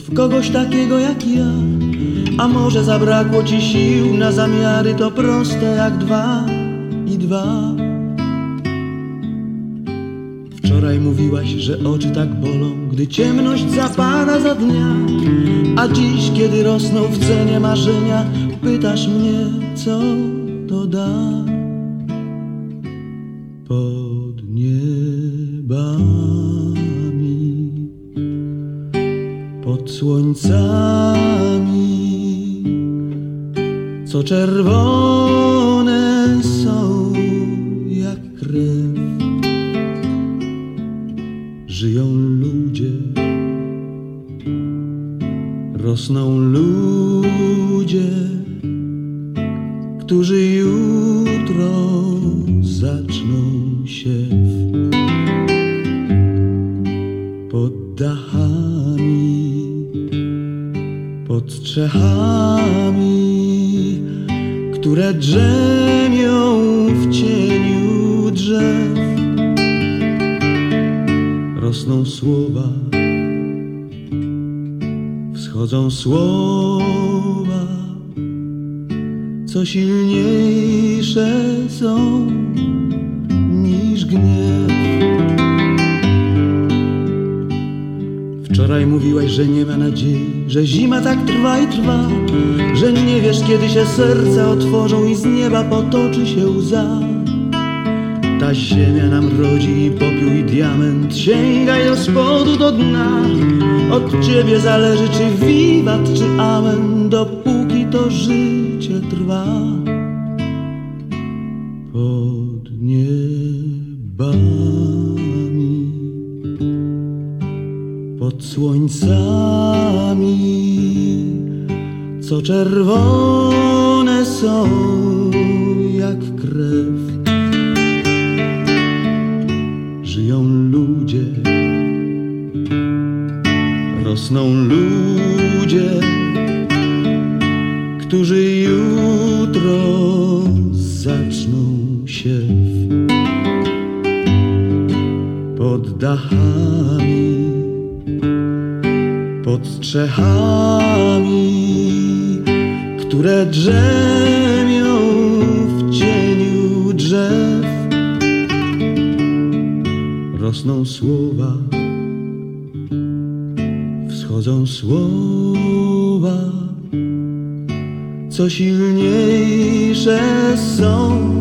w kogoś takiego jak ja. A może zabrakło ci sił na zamiary, to proste jak 2 i 2. Wczoraj mówiłaś, że oczy tak bolą, gdy ciemność zapada za dnia. A dziś, kiedy rosną w cenie marzenia, pytasz mnie, co to da. Pod niebami, pod słońcami, co czerwone są jak krew, żyją ludzie, rosną ludzie, którzy jutro zaczną siew. Pod dachami, pod strzechami, które drzemią w cieniu drzew, rosną słowa, wschodzą słowa, co silniejsze są niż gniew. Wczoraj mówiłaś, że nie ma nadziei, że zima tak trwa i trwa, że nie wiesz, kiedy się serca otworzą i z nieba potoczy się łza. Ta ziemia nam rodzi i popiół i diament, sięgaj do spodu, do dna. Od ciebie zależy, czy wiwat, czy amen, dopóki to życie trwa. Pod niebami, pod słońcami, co czerwone są jak krew, żyją ludzie, rosną ludzie, którzy jutro zaczną siew. Pod dachami, pod strzechami, które drzemią w cieniu drzew, rosną słowa, wschodzą słowa, co silniejsze są